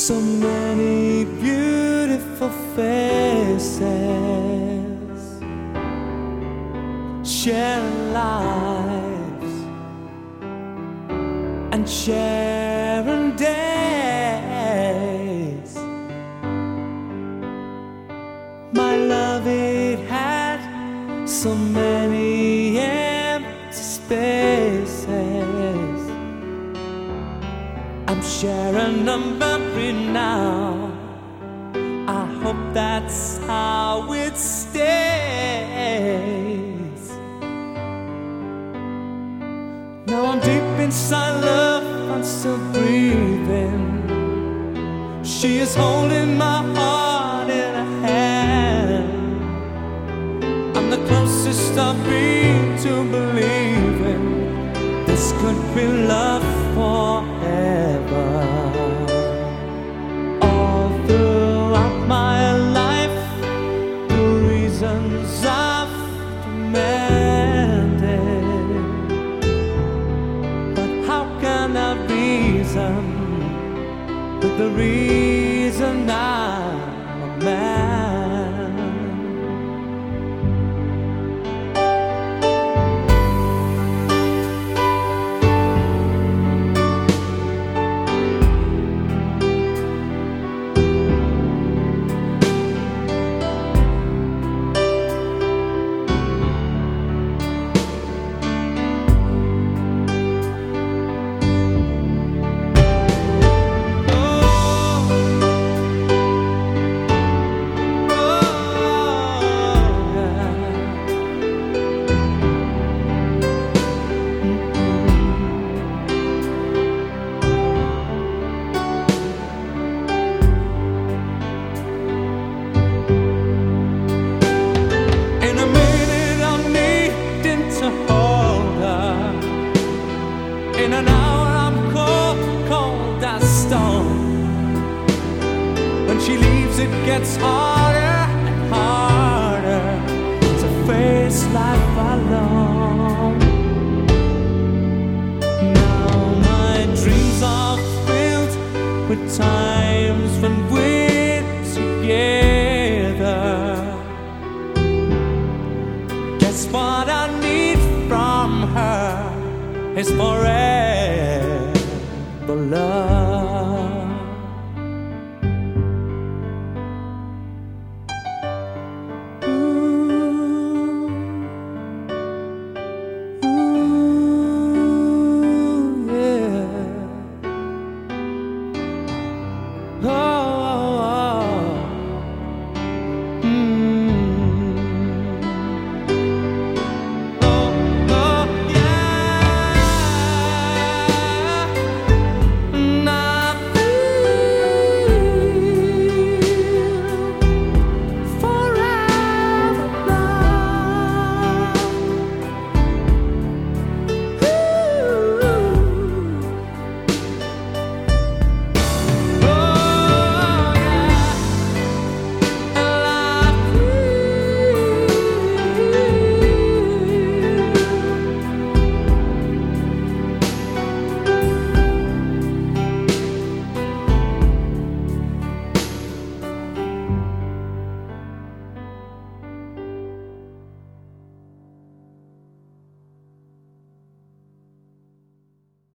So many beautiful faces share lives and sharing days. My love, it had so many empty spaces. I'm sharing a memory now. I hope that's how it stays. Now I'm deep inside love, I'm still breathing. She is holding my heart in her hand. I'm the closest I've been to believing this could be love forever. All throughout my life, the reasons I've demanded, but how can I reason with the reason I'm a man? In an hour I'm cold, cold as stone. When she leaves it gets harder and harder to face life alone. Now my dreams are filled with times when we're together. Guess what I need from her is forever love.